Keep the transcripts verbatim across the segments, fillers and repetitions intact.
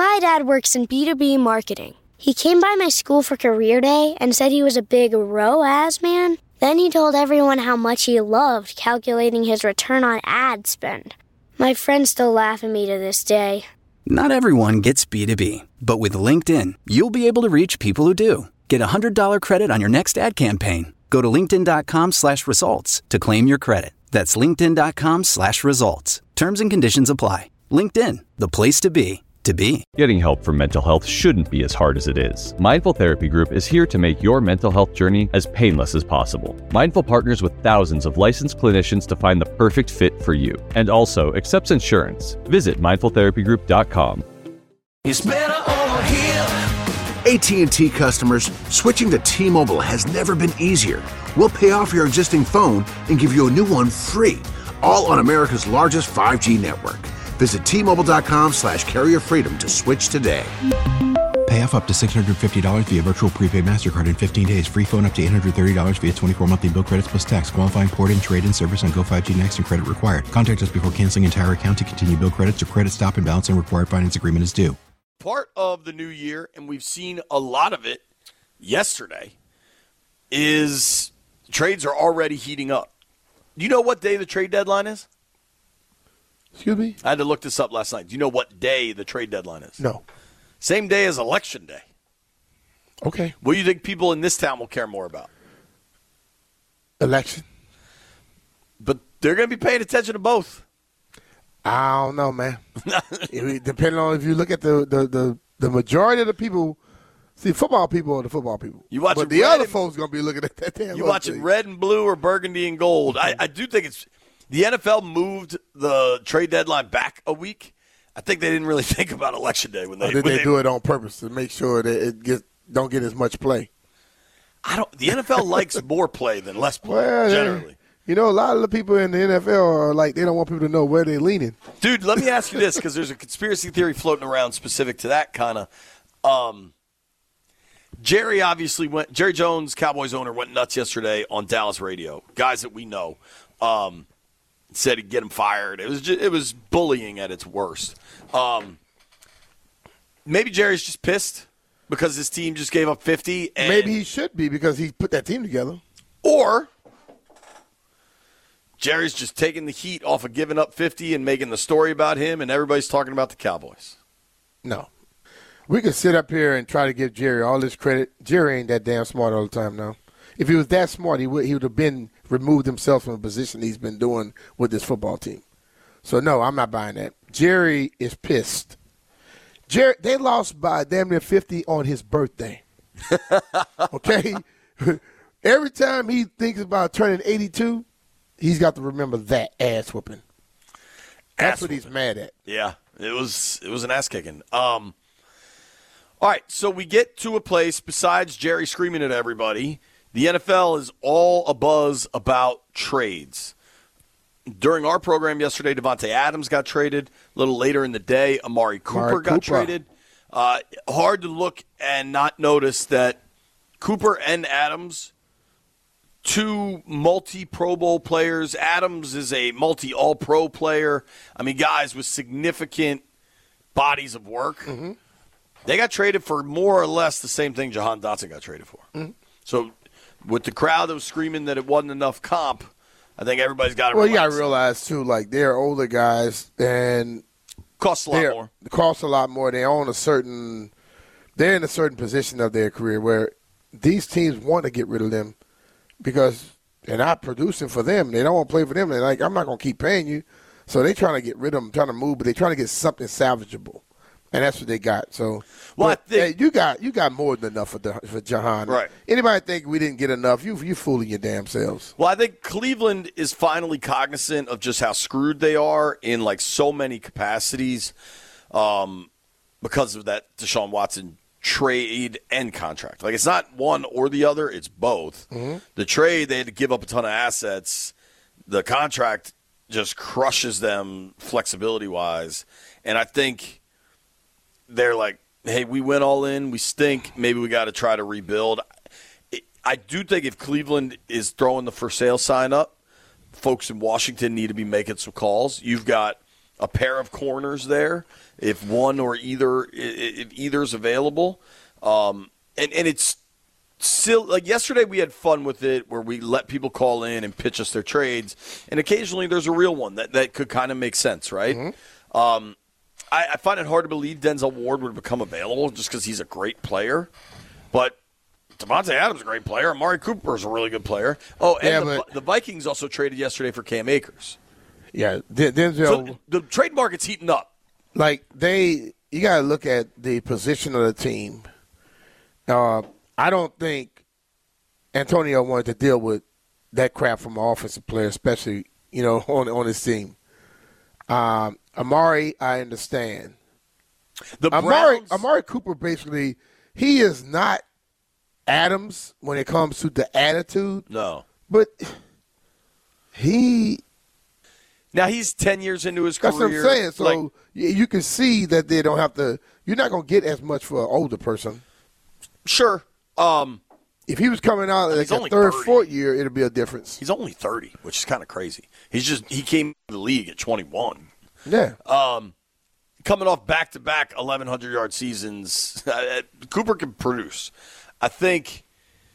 My dad works in B two B marketing. He came by my school for career day and said he was a big R O A S man. Then he told everyone how much he loved calculating his return on ad spend. My friends still laugh at me to this day. Not everyone gets B two B, but with LinkedIn, you'll be able to reach people who do. Get a one hundred dollars credit on your next ad campaign. Go to linkedin.com slash results to claim your credit. That's linkedin.com slash results. Terms and conditions apply. LinkedIn, the place to be, to be. Getting help for mental health shouldn't be as hard as it is. Mindful Therapy Group is here to make your mental health journey as painless as possible. Mindful partners with thousands of licensed clinicians to find the perfect fit for you, and also accepts insurance. Visit mindful therapy group dot com. It's better over here. A T and T customers, switching to T-Mobile has never been easier. We'll pay off your existing phone and give you a new one free, all on America's largest five G network. Visit T-Mobile.com slash carrier freedom to switch today. Pay off up to six hundred fifty dollars via virtual prepaid MasterCard in fifteen days. Free phone up to eight hundred thirty dollars via twenty-four monthly bill credits plus tax. Qualifying port and trade-in service on Go five G Next and credit required. Contact us before canceling entire account to continue bill credits or credit stop and balance and required finance agreement is due. Part of the new year, and we've seen a lot of it yesterday, is trades are already heating up. Do you know what day the trade deadline is? Excuse me? I had to look this up last night. Do you know what day the trade deadline is? No. Same day as Election Day. Okay. What do you think people in this town will care more about? Election. But they're going to be paying attention to both. I don't know, man. It, depending on if you look at the, the, the, the majority of the people, see, football people are the football people. You watch but the other folks going to be looking at that damn. You watching red and blue or burgundy and gold. I, I do think it's – the N F L moved the trade deadline back a week. I think they didn't really think about Election Day when they – Or did they, they do it on purpose to make sure that it gets, don't get as much play? I don't – the N F L likes more play than less play, well, generally. You know, a lot of the people in the N F L are like, they don't want people to know where they're leaning. Dude, let me ask you this, because there's a conspiracy theory floating around specific to that kind of. Um, Jerry obviously went, Jerry Jones, Cowboys owner, went nuts yesterday on Dallas radio. Guys that we know um, said he'd get him fired. It was just, it was bullying at its worst. Um, maybe Jerry's just pissed because his team just gave up fifty. And, maybe he should be because he put that team together. Or Jerry's just taking the heat off of giving up fifty and making the story about him, and everybody's talking about the Cowboys. No. We could sit up here and try to give Jerry all this credit. Jerry ain't that damn smart all the time now. If he was that smart, he would he would have been removed himself from the position he's been doing with this football team. So, no, I'm not buying that. Jerry is pissed. Jerry, they lost by damn near fifty on his birthday. Okay? Every time he thinks about turning eighty-two, he's got to remember that ass whooping. That's ass what whooping. He's mad at. Yeah, it was it was an ass kicking. Um, all right, so we get to a place besides Jerry screaming at everybody. The N F L is all abuzz about trades. During our program yesterday, Devontae Adams got traded. A little later in the day, Amari Cooper Amari got Cooper. traded. Uh, hard to look and not notice that Cooper and Adams, two multi-Pro Bowl players. Adams is a multi-All-Pro player. I mean, guys with significant bodies of work. Mm-hmm. They got traded for more or less the same thing Jahan Dotson got traded for. Mm-hmm. So with the crowd that was screaming that it wasn't enough comp, I think everybody's got to Well, realize. you got to realize, too, like, they're older guys, and costs a lot more. It costs a lot more. They own a certain – they're in a certain position of their career where these teams want to get rid of them because they're not producing for them. They don't want to play for them. They're like, I'm not going to keep paying you. So they're trying to get rid of them, trying to move, but they're trying to get something salvageable. And that's what they got. So, well, but, I think, hey, you got you got more than enough for the, for Jahan. Right. Anybody think we didn't get enough? You you fooling your damn selves. Well, I think Cleveland is finally cognizant of just how screwed they are in like so many capacities, um, because of that Deshaun Watson trade and contract. Like it's not one or the other; it's both. Mm-hmm. The trade, they had to give up a ton of assets. The contract just crushes them flexibility wise, and I think they're like, hey, we went all in, we stink, maybe we got to try to rebuild. I do think if Cleveland is throwing the for sale sign up, folks in Washington need to be making some calls. You've got a pair of corners there if one or either if either's available. Um, and, and it's still like yesterday we had fun with it where we let people call in and pitch us their trades, and occasionally there's a real one that, that could kind of make sense, right? Mm-hmm. Um, I, I find it hard to believe Denzel Ward would become available just because he's a great player, but Devontae Adams is a great player. Amari Cooper is a really good player. Oh, and yeah, the, but, the Vikings also traded yesterday for Cam Akers. Yeah, Denzel. So the trade market's heating up. Like they, you got to look at the position of the team. Uh, I don't think Antonio wanted to deal with that crap from an offensive player, especially you know on on his team. Um, Amari, I understand. The Amari, Browns, Amari Cooper, basically, he is not Adams when it comes to the attitude. No, but he. Now he's ten years into his That's career. That's what I'm saying. So like, you can see that they don't have to. You're not going to get as much for an older person. Sure. Um, if he was coming out like a third, thirty. Fourth year, it'd be a difference. He's only thirty, which is kind of crazy. He's just he came to the league at twenty-one. Yeah. Um, coming off back-to-back eleven hundred yard seasons, Cooper can produce. I think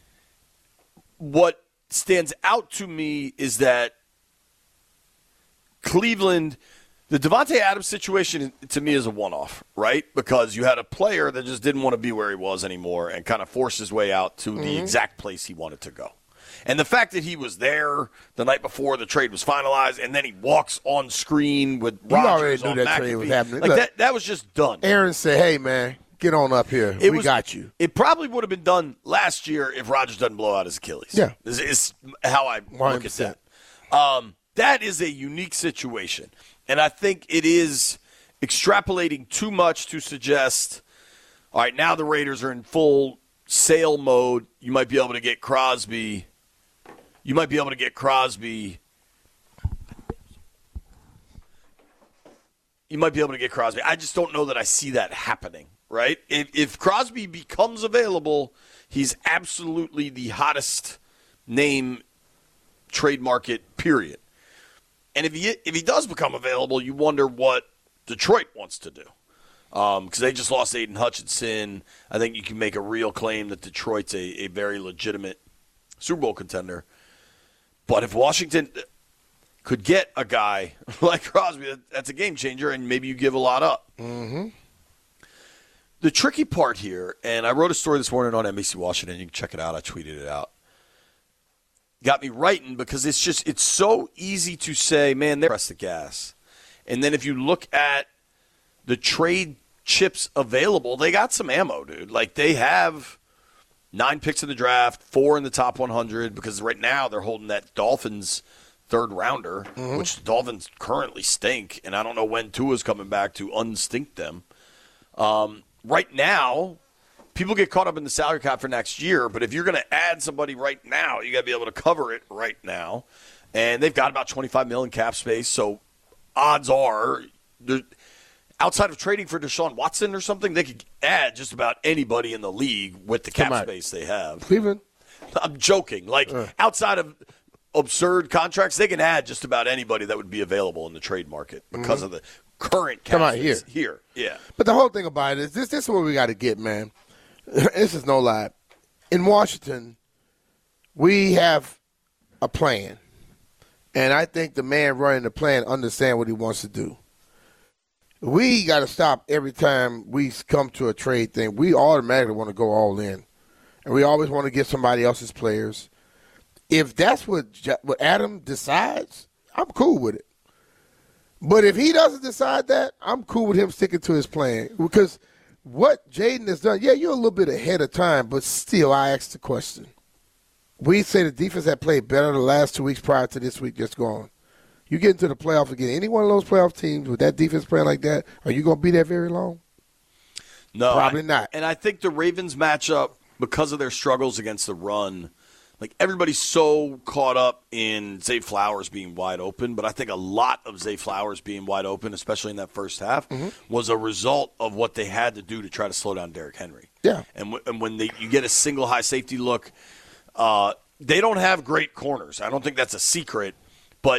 what stands out to me is that Cleveland, the Devontae Adams situation to me is a one-off, right? Because you had a player that just didn't want to be where he was anymore and kind of forced his way out to mm-hmm. the exact place he wanted to go. And the fact that he was there the night before the trade was finalized and then he walks on screen with you Rodgers already knew on that McAfee, trade was happening. Like Look, that, that was just done. Aaron said, hey, man, get on up here. It we was, got you. It probably would have been done last year if Rodgers doesn't blow out his Achilles. Yeah. Is, is how I one hundred percent look at that. Um, that is a unique situation. And I think it is extrapolating too much to suggest, all right, now the Raiders are in full sale mode. You might be able to get Crosby. You might be able to get Crosby. You might be able to get Crosby. I just don't know that I see that happening, right? If, if Crosby becomes available, he's absolutely the hottest name trade market, period. And if he if he does become available, you wonder what Detroit wants to do. Because um, they just lost Aiden Hutchinson. I think you can make a real claim that Detroit's a, a very legitimate Super Bowl contender. But if Washington could get a guy like Crosby, that's a game changer, and maybe you give a lot up. Mm-hmm. The tricky part here, and I wrote a story this morning on N B C Washington. You can check it out. I tweeted it out. Got me writing because it's just it's so easy to say, man, they press the gas. And then if you look at the trade chips available, they got some ammo, dude. Like they have nine picks in the draft, four in the top one hundred, because right now they're holding that Dolphins third rounder, mm-hmm. which the Dolphins currently stink, and I don't know when Tua's coming back to unstink them. Um, right now, people get caught up in the salary cap for next year, but if you're going to add somebody right now, you got to be able to cover it right now. And they've got about twenty-five million cap space, so odds are, outside of trading for Deshaun Watson or something, they could add just about anybody in the league with the cap space they have. Cleveland? I'm joking. Like, uh. outside of absurd contracts, they can add just about anybody that would be available in the trade market because mm-hmm. of the current cap Come out space here. here. Yeah. But the whole thing about it is this, this is what we got to get, man. This is no lie. In Washington, we have a plan. And I think the man running the plan understands what he wants to do. We got to stop every time we come to a trade thing. We automatically want to go all in. And we always want to get somebody else's players. If that's what, what Adam decides, I'm cool with it. But if he doesn't decide that, I'm cool with him sticking to his plan. Because what Jaden has done, yeah, you're a little bit ahead of time, but still, I asked the question. We say the defense had played better the last two weeks prior to this week just gone. You get into the playoffs again, any one of those playoff teams with that defense playing like that, are you going to be there very long? No. Probably I, not. And I think the Ravens matchup, because of their struggles against the run, like everybody's so caught up in Zay Flowers being wide open, but I think a lot of Zay Flowers being wide open, especially in that first half, mm-hmm. was a result of what they had to do to try to slow down Derrick Henry. Yeah. And, w- and when they, you get a single high safety look, uh, they don't have great corners. I don't think that's a secret, but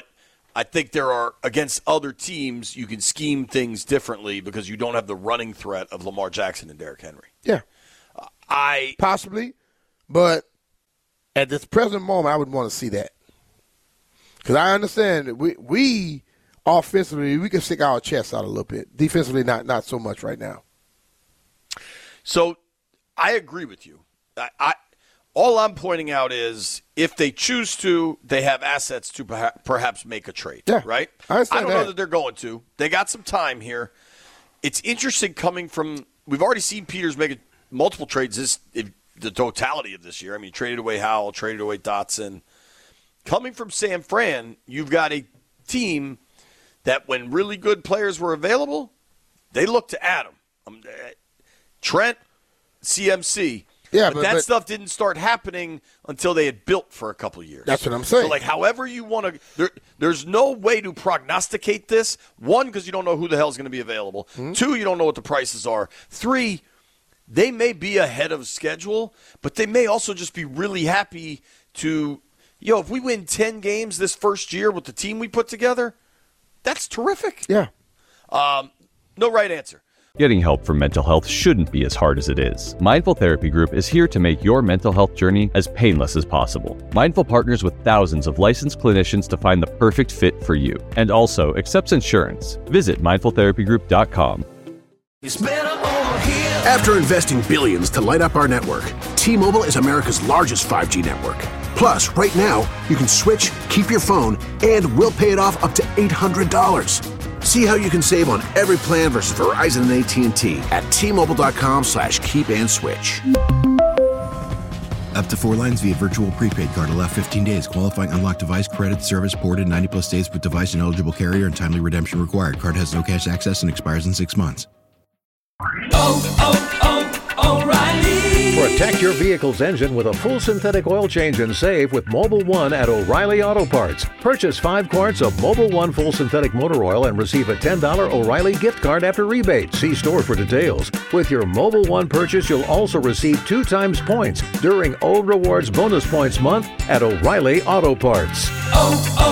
I think there are, against other teams, you can scheme things differently because you don't have the running threat of Lamar Jackson and Derrick Henry. Yeah. Uh, I Possibly, but at this present moment, I would want to see that. Because I understand that we, we offensively, we can stick our chests out a little bit. Defensively, not not so much right now. So I agree with you. I, I all I'm pointing out is if they choose to, they have assets to perha- perhaps make a trade. Yeah, right? I understand I don't that. know that they're going to. They got some time here. It's interesting coming from – we've already seen Peters make a, multiple trades this if, the totality of this year. I mean, traded away Howell, traded away Dotson. Coming from San Fran, you've got a team that when really good players were available, they looked to Adam. Um, Trent, C M C. Yeah, but, but that but, stuff didn't start happening until they had built for a couple of years. That's what I'm saying. So, like, however you want to there, – there's no way to prognosticate this. One, because you don't know who the hell is going to be available. Mm-hmm. Two, you don't know what the prices are. Three, they may be ahead of schedule, but they may also just be really happy to – yo, if we win ten games this first year with the team we put together, that's terrific. Yeah. Um, no right answer. Getting help for mental health shouldn't be as hard as it is. Mindful Therapy Group is here to make your mental health journey as painless as possible. Mindful partners with thousands of licensed clinicians to find the perfect fit for you, and also accepts insurance. Visit mindful therapy group dot com. It's better over here. After investing billions to light up our network, T-Mobile is America's largest five G network. Plus, right now, you can switch, keep your phone, and we'll pay it off up to eight hundred dollars. See how you can save on every plan versus Verizon and A T and T at T-Mobile.com slash keep and switch. Up to four lines via virtual prepaid card. Allow fifteen days. Qualifying unlocked device credit service ported ninety plus days with device and eligible carrier and timely redemption required. Card has no cash access and expires in six months. Oh, oh, oh, O'Reilly. Protect your vehicle's engine with a full synthetic oil change and save with Mobil one at O'Reilly Auto Parts. Purchase five quarts of Mobil one full synthetic motor oil and receive a ten dollars O'Reilly gift card after rebate. See store for details. With your Mobil one purchase, you'll also receive two times points during O Rewards Bonus Points Month at O'Reilly Auto Parts. Oh,